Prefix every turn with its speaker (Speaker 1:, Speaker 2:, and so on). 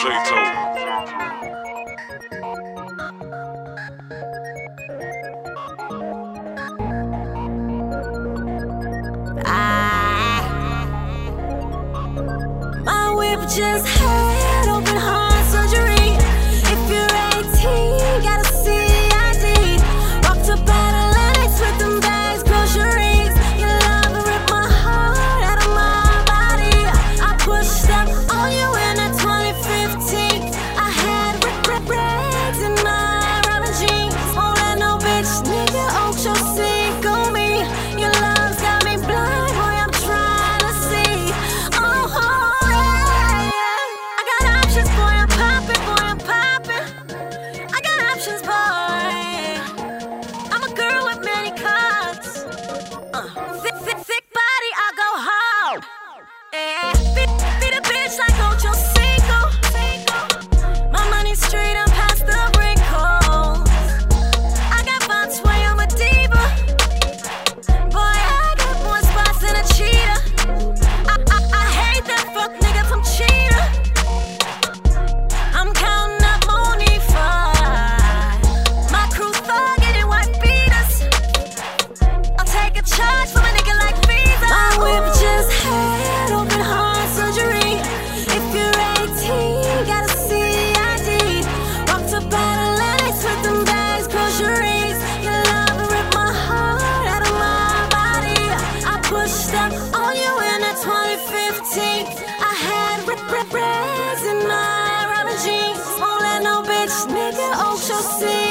Speaker 1: My whip just had open heart surgery. If you're 18, gotta see ID. Walked up out of Lennox with them bags, groceries. Your love ripped my heart out of my body. I pushed up on you in that 2015. I had rags in my rubber jeans. Won't let no bitch nigga oak your sink on me. Your love's got me blind, boy, I'm trying to see. I got options, boy, I'm poppin'. I got options, boy. I'm a girl with many cuts. Thick body, I go hard. Yeah. Beat a bitch like Ocho Cinco. My money straight up past the wrinkles. I got fonts way, I'm a diva. Boy, I got more spots than a cheetah. I hate that fuck nigga from Cheetah. I'm counting up money for my crew thuggin' and white beaters. I'll take a charge from a nigga like Visa. My whip just had open heart surgery. If you're 18, gotta see ID. Walked up out of Lennox with them bags, groceries. Your love ripped my heart out of my body. I pushed up on you in that 2015. I had rags in my rubber jeans. Won't let no bitch nigga oak your seat.